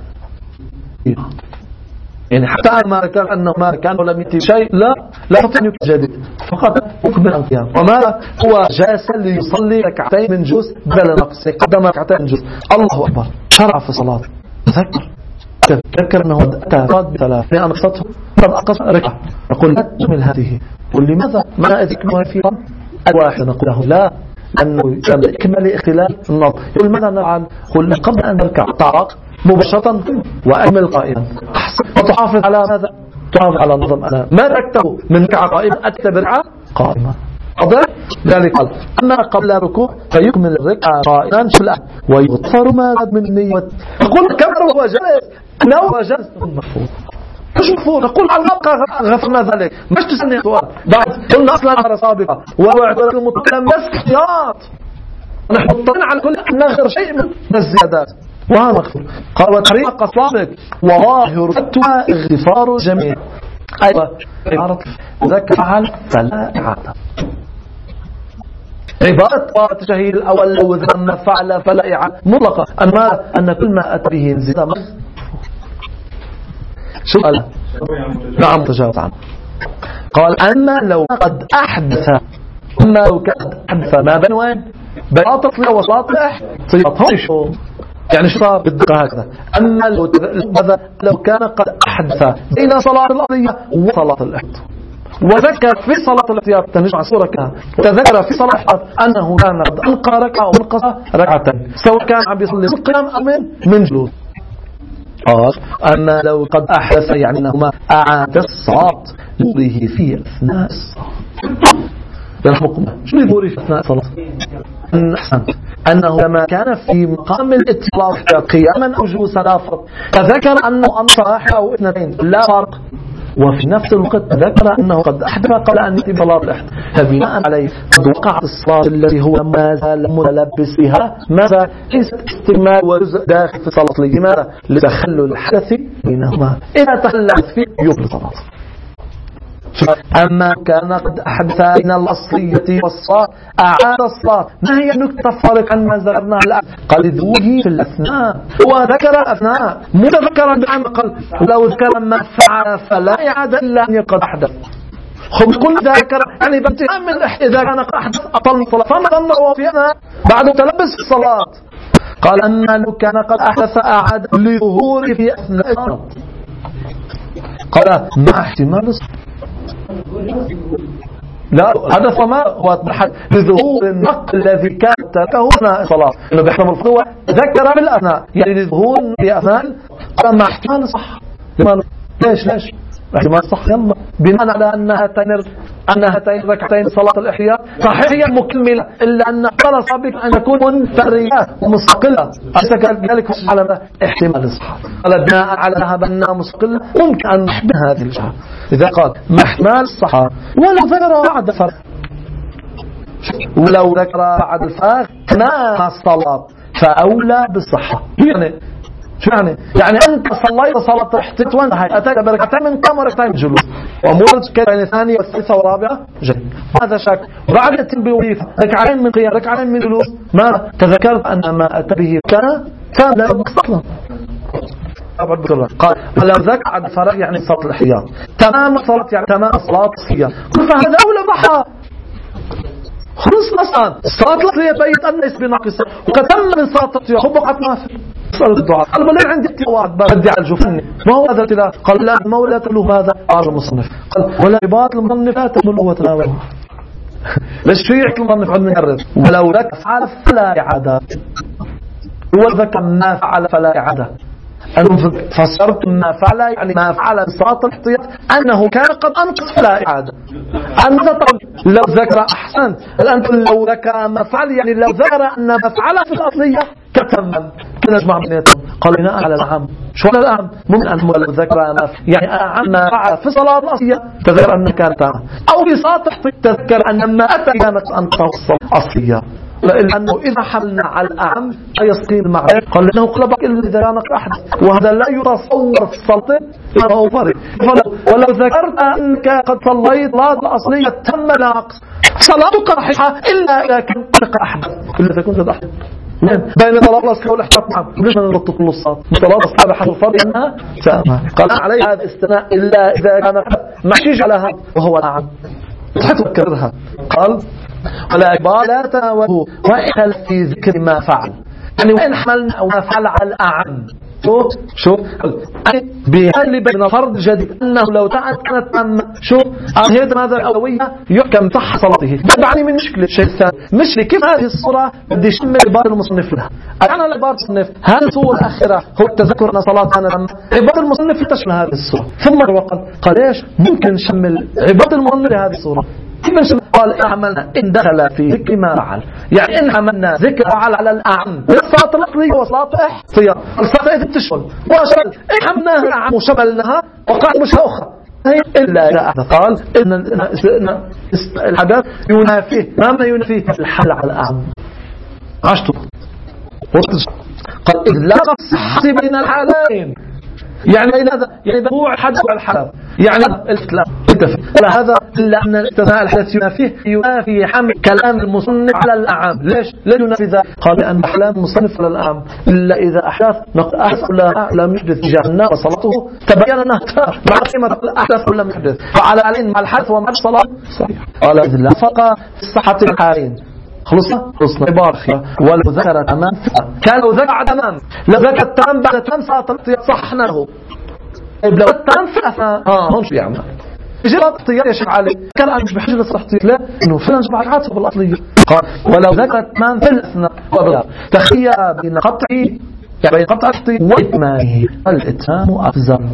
يعني حتى ما ذكر أنه ما كان ولم يأتي شيء لا لا تستطيع أن يكون جديد فقط مكمل القيام. وما هو جالس ليصلي ركعتين من جزء بدل نقص، قدم ركعتين من جزء. الله أكبر، شرع في الصلاة، تذكر تذكر أنه أتى بثلاث لأن نقصته قد أقص ركعة، يقول لا تكمل هذه. قل لماذا ما أذكرها في الواحد؟ نقول له لا، أنه يكمل اختلاف النظر. يقول ماذا نفعل؟ قل قبل أن نركع طعق مباشرة وأكمل قائما أحسن، وتحافظ على ماذا؟ تحافظ على نظم. أنا ما ركته من ركعة قائمة أتى بركعة قائمة. ذلك قال أما قبل الركوع فيكمل الركعة قائما شلأ ويغفر ما زاد من النية. يقول كبر وهو جالس، لو هو جالس مفروض مش مفروض. نقول على الواقع غفرنا ذلك، مش تسني سؤال بعد قلنا أصلا مرة سابقة وهو اعتراف المتكلم بس احتياط، نحن مضطرين على كل أن نغفر شيء من الزيادات وهذا مغفور. قال وطريقة صابق وظاهر فتوى اغتفار الجميع. أيضا عبارة ذكر فعل فلا إعادة. عبارة التشهير الأول لو ذم فعل فلا إعادة مطلقة، أما أن كل ما أتى به زيادة مغفور. سؤال نعم تجاوز عنه. قال أما لو قد أحدث، أما لو قد أحدث ما بين وين؟ بين أطفل وصلاة الاحتياط. هو شو يعني شو صار بالدقة هكذا؟ أما لو, لو كان قد أحدث بين صلاة الأرضية وصلاة الاحتياط، وذكر في صلاة الاحتياط تنجمع صورة كان وتذكر في صلاة الاحتياط أنه كان قد ألقى ركعة ومنقص ركعتين، سواء كان عم يصلي من قيام أو من جلوس. قال أما لو قد أحدث يعني أنهما أعاد الصلاة لظهوره في أثناء الصلاة. يرحمكم شو لظهوره في أثناء الصلاة؟ أحسنت أنه لما كان في مقام الاتصال قياما أو جلوسا لا فرق، فذكر أنه أنصى واحد أو اثنتين لا فرق، وفي نفس الوقت ذكر أنه قد أحدث قبل أن يتم صلاة الاحد، فبناء عليه قد وقعت الصلاة التي هو ما زال متلبس بها ماذا؟ ليست استكمال وجزء داخل في صلاة. لماذا؟ لتخلل الحدث بينهما، إذا تخللت فيه يبطل صلاته. أما كان قد أحدث بين الأصلية والصلاة أعاد الصلاة. ما هي نكتة فرق عن ما ذكرناه الآن؟ قال ذوه في الأثناء، وذكر الأثناء متذكرا بعمل. قال لو ذكر ما فعل فلا إعادة إلا أن يقض أحدث. خب كل ذكر يعني بامتهام من إذا كان قد أحدث أطل من صلاة فما ظنه في أثناء بعد تلبس في الصلاة. قال أما لو كان قد أحدث أعاد لظهور في أثناء الصلاة. قال مع احتمال لا هذا فما هو لظهور النقل الذي كان تركه أثناء الصلاة، إنه بيحتمل الفضوة ذكر بالأثناء يعني لظهور في أثناء. قال مع احتمال صح. ليش ليش احتمال صح؟ يلا بناء على أن هاتين أن هاتين ركعتين صلاة الإحياء صحيح هي مكملة، إلا أن قال سابق أن تكون منفردة ومستقلة. ذلك على احتمال صح. قال بناء على ذهب أنها مستقلة ممكن أن نحمل هذه الجهة. إذا قال احتمال صح ولو ذكر بعد فرق، ولو ذكر بعد الفرق ما الصلاة فأولى بالصحة. يعني شو يعني؟ يعني أنت صليت صلاة الاحتياط وانتهيت أتيت بركعتين من قام وركعتين من جلوس وأمورت كان ثانية والثالثة والرابعة جيد. هذا شك. وبعد يتم بوظيفة ركعتين من قيام ركعتين من جلوس ما تذكرت أن ما أتى به كان كان لا يبقى. قال ولو ذكر فرق يعني صلاة الاحتياط تمام الصلاة يعني تمام صلاة الصيام، فهذا أولى بحا خلص أصلا الصلاة الأصلية بيت أن ليس بناقصة وقد تم من صلاة الصيام خبقت ما في صلاة الدعاء. قال بل عندي اتواعد بدي على الجفن ما هو هذا التلاف؟ قال لا المولى تلوه هذا عرض المصنف. قال ولا عباد المصنف لا تملوه وتلاوه. ليش في يحكي المصنف عند مكرر ولو ذكر فعل فلا إعادة، هو ذكر ما فعل فلا إعادة. أنا فسرت ما فعل يعني ما فعل صلاة الاحتياط أنه كان قد أنقص فلا إعادة. أنت لو ذكر أحسن الآن لو ذكر ما فعل يعني لو ذكر أن ما فعل في الأصلية كتمم كنجمع بيناتهم. قال بناء على العام شو على العام ممكن أن لو ذكر ما يعني ما فعل في صلاة الأصلية تذكر أن كانت أو في صلاة الاحتياط تذكر أن ما أتى كانت أنقص الأصلية، لأنه إذا حملنا على الأعم فيسقيم المعنى. قال لأنه قلبك إذا كان أحد وهذا لا يتصور في الصلاة فهو فرق. ولو ذكرت أنك قد صليت صلاة الأصلية تم ناقص صلاتك صحيحة إلا إذا كنت أحد إلا إذا كنت أحد بين صلاة الأصلية والإحتياط. نعم ليش ما نربط كل الصلاة صلاة الأصلية حد الفرق أنها تامة. قال عليها الاستثناء إلا إذا كان محشيش على هذا وهو الأعم. تذكرها. قال ولا لا تناوله وإخل في ذكر ما فعل، يعني وإن حملنا أو ما فعل على الأعم. شوف شوف بهالي بين فرض جديد أنه لو كانت أم شوف هذا ماذا الأولوية يحكم صح صلاته. بعدني من مشكلة شيء ثاني، مشكلة كيف هذه الصورة بدي شمل عبارة المصنف لها. أنا العبارة المصنف هذه الصورة الأخيرة هو التذكر أن صلاة أنا عبارة المصنف تشمل هذه الصورة. ثم وقال قال إيش ممكن نشمل عبارة المصنف لهذه الصورة. قال إن عملنا إن دخل في ذكر ما فعل، يعني إن عملنا ذكر فعل على الأعم الصلاة الأصلية وصلاة احتياط الصلاة إذا تشمل وشمل إن عملناها الأعم وشملناها وقال مش أخرى إلا إذا أحدث. قال إن الحدث ينافيه ما ينافيه الحل على الأعم. عشتوا قال إذ لا صحة بين الحالين، يعني بين هذا يعني هو الحدث والحلال، يعني الإسلام ولا هذا إلا أن الاستثناء الحدث ينافيه ينافي حمل كلام المصنف على الأعم. ليش؟ لا ينافي ذا. قال لأن كلام المصنف على الأعم إلا إذا أحدث نقول أحدث ولا لم يحدث جاهنا وصلاته تبين أنها مع قيمة أحدث ولا لم يحدث، فعلى العلم مع الحدث ومع الصلاة صحيح. قال إذ لا فرق في الصحة الحالين. خلصنا خلصنا عبارة خيرة. ولو ذكر تمام كان لو ذكر تمام لو ذكر تمام بعد تمام صلاة صحنا له. لو التمام في أثناء اه هون شو يعمل إجراء اختيار يا شيخ علي كان أنا مش بحاجة لصحتي لا إنه فعلا شبه عاطفة بالأصلية. قال ولو ذكر تمام في الأثناء وبلا تخير بين قطعي يعني بين قطع وإتمامه الإتمام أفضل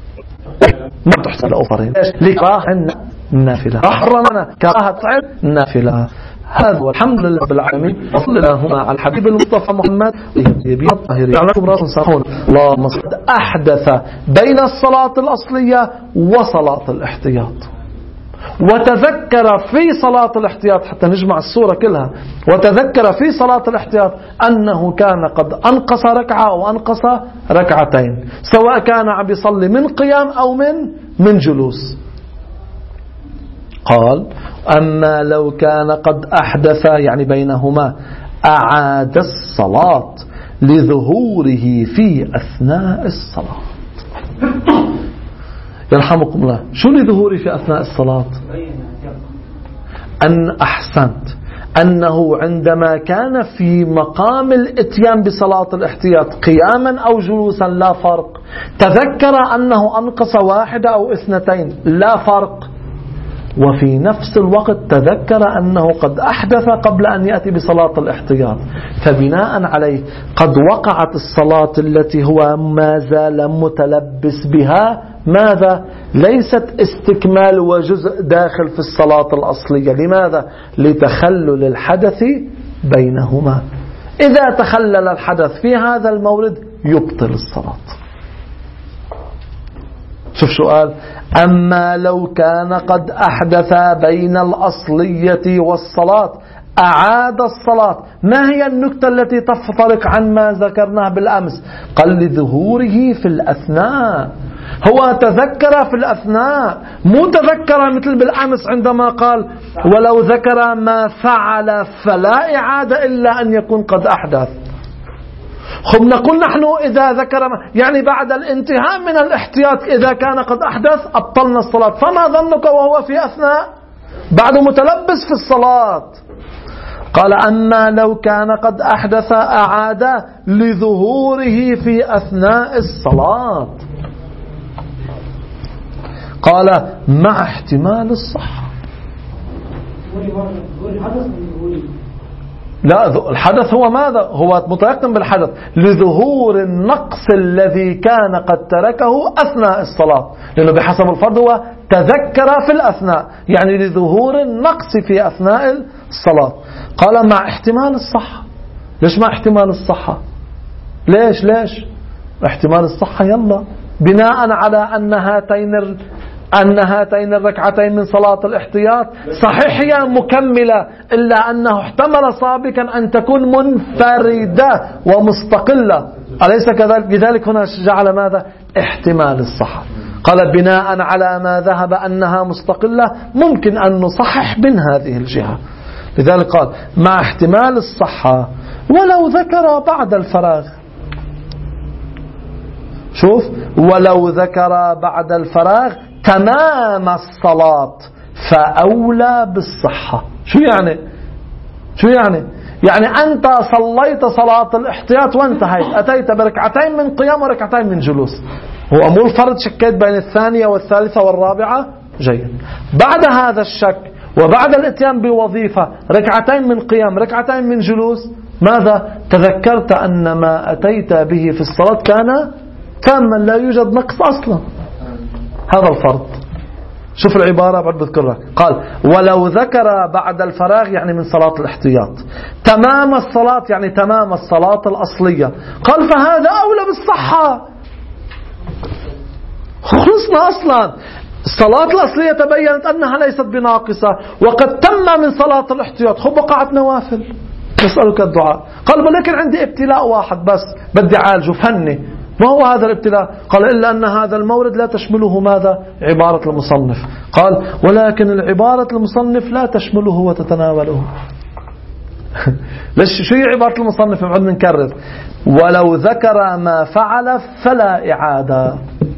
ما تحصل أوفرين لكراهة النافلة أحرمنا كراهة صعب النافلة. هذا والحمد لله رب العالمين وصلى اللهم على الحبيب المصطفى محمد يبي الطاهرين علىكم راس صحون. اللهم صل أحدث بين الصلاة الأصلية وصلاة الاحتياط، وتذكر في صلاة الاحتياط حتى نجمع الصورة كلها، وتذكر في صلاة الاحتياط أنه كان قد أنقص ركعة أو أنقص ركعتين سواء كان عم يصلي من قيام أو من من جلوس. قال أما لو كان قد أحدث يعني بينهما أعاد الصلاة لظهوره في أثناء الصلاة. يرحمكم الله شو لظهوره في أثناء الصلاة؟ أن أحسنت أنه عندما كان في مقام الاتيان بصلاة الاحتياط قياما أو جلوسا لا فرق، تذكر أنه أنقص واحدة أو اثنتين لا فرق، وفي نفس الوقت تذكر أنه قد أحدث قبل أن يأتي بصلاة الاحتياط، فبناء عليه قد وقعت الصلاة التي هو ما زال متلبس بها ماذا؟ ليست استكمال وجزء داخل في الصلاة الأصلية. لماذا؟ لتخلل الحدث بينهما. إذا تخلل الحدث في هذا المورد يبطل الصلاة. شوف سؤال أما لو كان قد أحدث بين الأصلية والصلاة أعاد الصلاة، ما هي النكتة التي تفترق عن ما ذكرناه بالأمس؟ قال لظهوره في الأثناء، هو تذكر في الأثناء مو تذكر مثل بالأمس عندما قال ولو ذكر ما فعل فلا إعادة إلا أن يكون قد أحدث. خب نقول نحن إذا ذكر يعني بعد الانتهاء من الاحتياط إذا كان قد أحدث أبطلنا الصلاة، فما ظنك وهو في أثناء بعد متلبس في الصلاة؟ قال أما لو كان قد أحدث أعاد لظهوره في أثناء الصلاة. قال مع احتمال الصحة. لا الحدث هو ماذا؟ هو متيقن بالحدث لظهور النقص الذي كان قد تركه أثناء الصلاة، لأنه بحسب الفرض هو تذكر في الأثناء، يعني لظهور النقص في أثناء الصلاة. قال مع احتمال الصحة. ليش مع احتمال الصحة؟ ليش ليش احتمال الصحة؟ يلا بناء على أن هاتين أن هاتين الركعتين من صلاة الاحتياط صحيح هي مكملة، إلا أنه احتمل سابقا أن تكون منفردة ومستقلة، أليس كذلك؟ لذلك هنا جعل ماذا؟ احتمال الصحة. قال بناء على ما ذهب أنها مستقلة ممكن أن نصحح من هذه الجهة، لذلك قال مع احتمال الصحة ولو ذكر بعد الفراغ. شوف ولو ذكر بعد الفراغ تمام الصلاة فأولى بالصحة. شو يعني؟ شو يعني؟ يعني أنت صليت صلاة الاحتياط وانتهيت، أتيت بركعتين من قيام وركعتين من جلوس، هو مو الفرض شكيت بين الثانية والثالثة والرابعة؟ جيد. بعد هذا الشك وبعد الاتيان بوظيفة ركعتين من قيام ركعتين من جلوس، ماذا؟ تذكرت أن ما أتيت به في الصلاة كان تاما، لا يوجد نقص أصلا. هذا الفرض. شوف العبارة بعد بذكرها، قال ولو ذكر بعد الفراغ يعني من صلاة الاحتياط تمام الصلاة يعني تمام الصلاة الأصلية، قال فهذا أولى بالصحة. خلصنا أصلا. الصلاة الأصلية تبينت أنها ليست بناقصة وقد تم من صلاة الاحتياط، خب وقعت نوافل نسألك الدعاء. قال ولكن عندي ابتلاء واحد بس بدي عالجه فني، ما هو هذا الابتلاء؟ قال إلا أن هذا المورد لا تشمله ماذا؟ عبارة المصنف. قال ولكن العبارة المصنف لا تشمله وتتناوله. ليش؟ شو هي عبارة المصنف؟ نعود نكرر، ولو ذكر ما فعل فلا إعادة.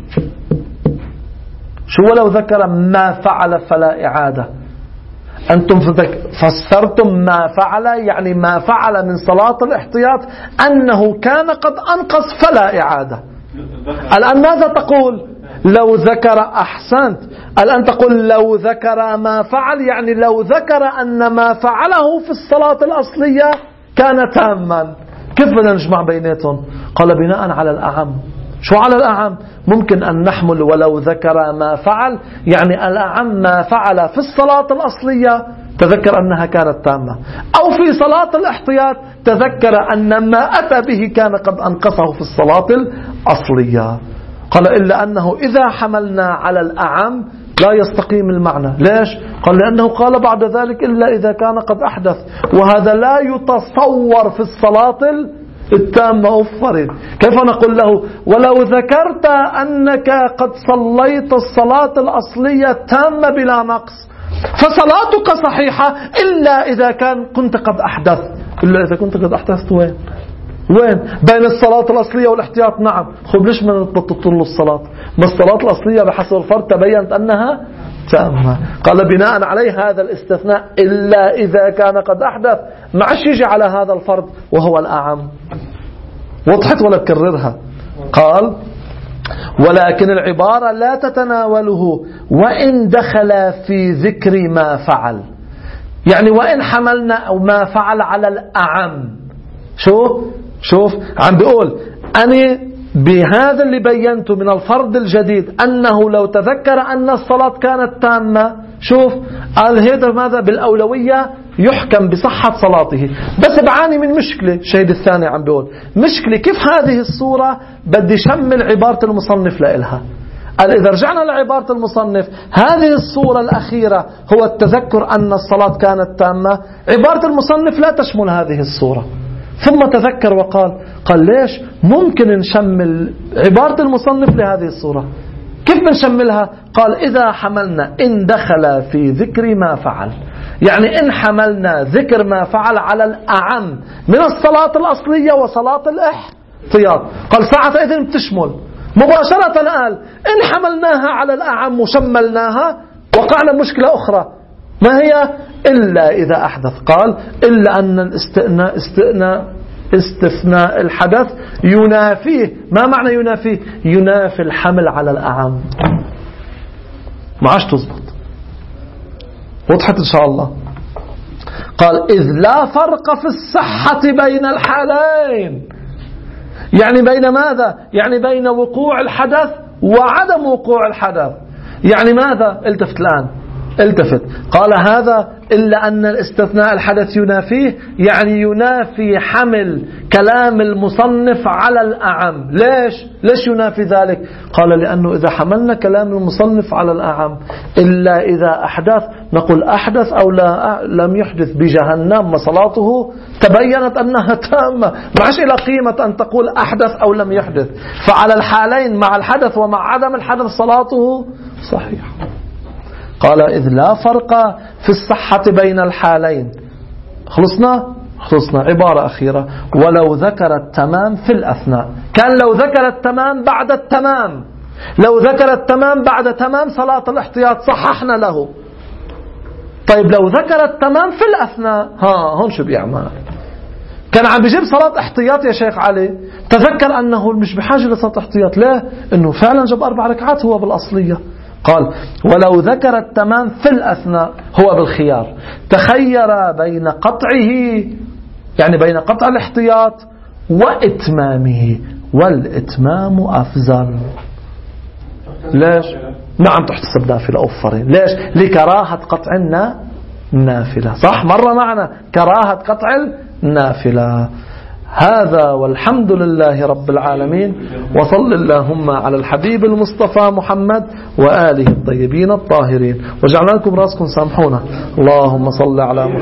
شو ولو ذكر ما فعل فلا إعادة؟ أنتم فسرتم ما فعل يعني ما فعل من صلاة الاحتياط أنه كان قد أنقص فلا إعادة. الآن ماذا تقول؟ لو ذكر، أحسنت، الآن تقول لو ذكر ما فعل يعني لو ذكر أن ما فعله في الصلاة الأصلية كان تاما. كيف بدنا نجمع بيناتهم؟ قال بناء على الأعم. شو على الأعم؟ ممكن أن نحمل ولو ذكر ما فعل يعني الأعم ما فعل في الصلاة الأصلية تذكر أنها كانت تامة، أو في صلاة الاحتياط تذكر أن ما أتى به كان قد أنقصه في الصلاة الأصلية. قال إلا أنه إذا حملنا على الأعم لا يستقيم المعنى. ليش؟ قال لأنه قال بعد ذلك إلا إذا كان قد أحدث، وهذا لا يتصور في الصلاة التامة. أفرد كيف نقول له ولو ذكرت أنك قد صليت الصلاة الأصلية تامة بلا نقص فصلاتك صحيحة إلا إذا كان كنت قد أحدث. إلا إذا كنت قد أحدثت وين؟ وين؟ بين الصلاة الأصلية والاحتياط. نعم. خب ليش ما تطل الصلاة؟ ما الصلاة الأصلية بحسب الفرد تبينت أنها تامة. قال بناء عليه هذا الاستثناء إلا إذا كان قد أحدث ما عادش يجي على هذا الفرد وهو الأعم. وضحت ولا تكررها؟ قال ولكن العبارة لا تتناوله وإن دخل في ذكر ما فعل، يعني وإن حملنا أو ما فعل على الأعم. شو شوف عم بيقول أنا بهذا اللي بينته من الفرض الجديد أنه لو تذكر أن الصلاة كانت تامة، شوف قال هذا ماذا؟ بالأولوية يحكم بصحة صلاته. بس بعاني من مشكلة. الشهيد الثاني عم بيقول مشكلة كيف هذه الصورة بدي شمل عبارة المصنف لإلها. قال إذا رجعنا لعبارة المصنف هذه الصورة الأخيرة هو التذكر أن الصلاة كانت تامة، عبارة المصنف لا تشمل هذه الصورة. ثم تذكر وقال قال ليش ممكن نشمل عبارة المصنف لهذه الصورة. كيف بنشملها؟ قال إذا حملنا إن دخل في ذكر ما فعل، يعني إن حملنا ذكر ما فعل على الأعم من الصلاة الأصلية وصلاة الاحتياط، قال ساعة إذن بتشمل مباشرة. قال إن حملناها على الأعم وشملناها وقعنا مشكلة أخرى، ما هي؟ إلا إذا أحدث. قال إلا أن الاستثناء استثناء استثناء الحدث ينافيه. ما معنى ينافيه؟ ينافي الحمل على الأعم. ما عادش تزبط. وضحت إن شاء الله. قال إذ لا فرق في الصحة بين الحالين، يعني بين ماذا؟ يعني بين وقوع الحدث وعدم وقوع الحدث. يعني ماذا؟ التفت الآن، التفت. قال هذا إلا أن الاستثناء الحدث ينافيه، يعني ينافي حمل كلام المصنف على الأعم. ليش؟ ليش ينافي ذلك؟ قال لأنه إذا حملنا كلام المصنف على الأعم إلا إذا أحدث، نقول أحدث أو لا لم يحدث بجهنم صلاته تبينت أنها تامة، معش إلى قيمة أن تقول أحدث أو لم يحدث. فعلى الحالين مع الحدث ومع عدم الحدث صلاته صحيح. قال إذ لا فرق في الصحة بين الحالين. خلصنا؟ خلصنا. عبارة أخيرة ولو ذكر التمام في الأثناء. كان لو ذكر التمام بعد التمام، لو ذكر التمام بعد تمام صلاة الاحتياط صححنا له. طيب لو ذكر التمام في الأثناء، ها هون شو بيعمل؟ كان عم بيجيب صلاة احتياط يا شيخ علي، تذكر أنه مش بحاجة لصلاة احتياط، لا، أنه فعلا جاب أربع ركعات هو بالأصلية. قال ولو ذكر التمام في الأثناء هو بالخيار، تخير بين قطعه، يعني بين قطع الاحتياط وإتمامه، والإتمام أفضل. ليش؟ نعم تحتسب نافلة أوفرين. ليش؟ لكراهة قطع النافلة. صح، مرة معنا كراهة قطع النافلة. هذا والحمد لله رب العالمين، وصل اللهم على الحبيب المصطفى محمد وآله الطيبين الطاهرين، وجعلنا لكم راسكم سامحونا. اللهم صل على محمد.